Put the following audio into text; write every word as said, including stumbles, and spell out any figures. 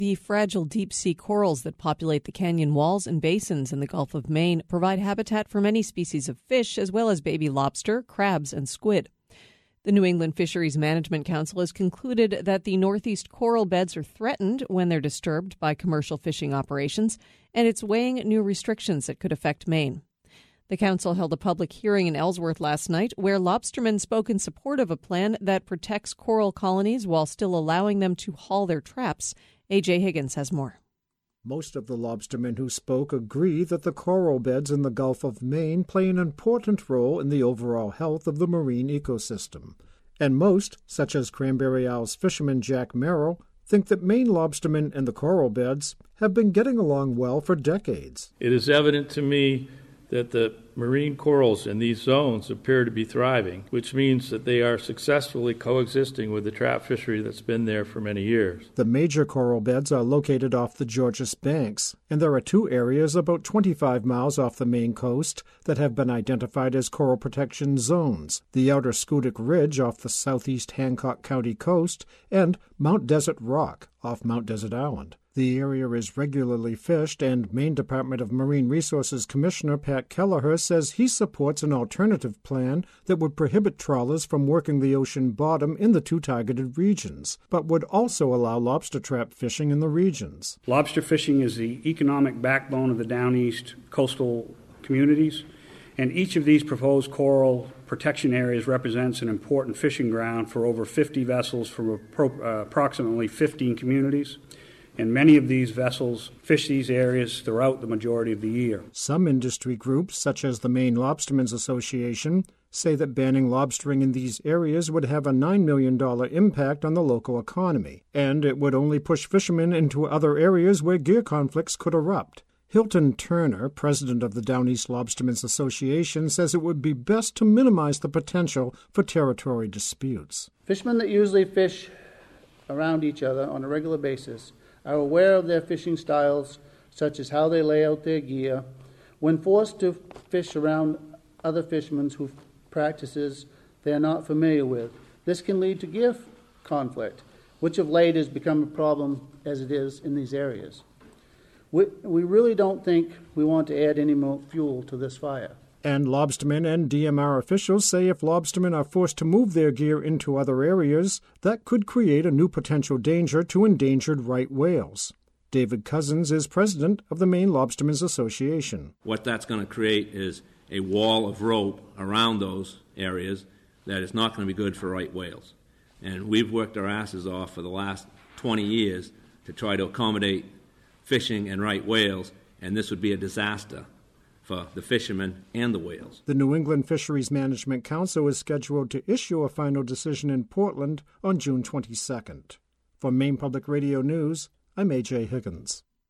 The fragile deep-sea corals that populate the canyon walls and basins in the Gulf of Maine provide habitat for many species of fish, as well as baby lobster, crabs, and squid. The New England Fisheries Management Council has concluded that the northeast coral beds are threatened when they're disturbed by commercial fishing operations, and it's weighing new restrictions that could affect Maine. The council held a public hearing in Ellsworth last night where lobstermen spoke in support of a plan that protects coral colonies while still allowing them to haul their traps. A J. Higgins has more. Most of the lobstermen who spoke agree that the coral beds in the Gulf of Maine play an important role in the overall health of the marine ecosystem. And most, such as Cranberry Isles fisherman Jack Merrill, think that Maine lobstermen and the coral beds have been getting along well for decades. It is evident to me that the marine corals in these zones appear to be thriving, which means that they are successfully coexisting with the trap fishery that's been there for many years. The major coral beds are located off the Georges Banks, and there are two areas about twenty-five miles off the Maine coast that have been identified as coral protection zones: the Outer Schoodic Ridge off the southeast Hancock County coast and Mount Desert Rock off Mount Desert Island. The area is regularly fished, and Maine Department of Marine Resources Commissioner Pat Kelleher says he supports an alternative plan that would prohibit trawlers from working the ocean bottom in the two targeted regions, but would also allow lobster trap fishing in the regions. Lobster fishing is the economic backbone of the Down East coastal communities, and each of these proposed coral protection areas represents an important fishing ground for over fifty vessels from appro- uh, approximately fifteen communities. And many of these vessels fish these areas throughout the majority of the year. Some industry groups, such as the Maine Lobstermen's Association, say that banning lobstering in these areas would have a nine million dollars impact on the local economy, and it would only push fishermen into other areas where gear conflicts could erupt. Hilton Turner, president of the Down East Lobstermen's Association, says it would be best to minimize the potential for territory disputes. Fishermen that usually fish around each other on a regular basis are aware of their fishing styles, such as how they lay out their gear. When forced to fish around other fishermen whose practices they are not familiar with, this can lead to gear conflict, which of late has become a problem as it is in these areas. We, we really don't think we want to add any more fuel to this fire. And lobstermen and D M R officials say if lobstermen are forced to move their gear into other areas, that could create a new potential danger to endangered right whales. David Cousins is president of the Maine Lobstermen's Association. What that's going to create is a wall of rope around those areas that is not going to be good for right whales. And we've worked our asses off for the last twenty years to try to accommodate fishing and right whales, and this would be a disaster for the fishermen and the whales. The New England Fisheries Management Council is scheduled to issue a final decision in Portland on June twenty-second. For Maine Public Radio News, I'm A J. Higgins.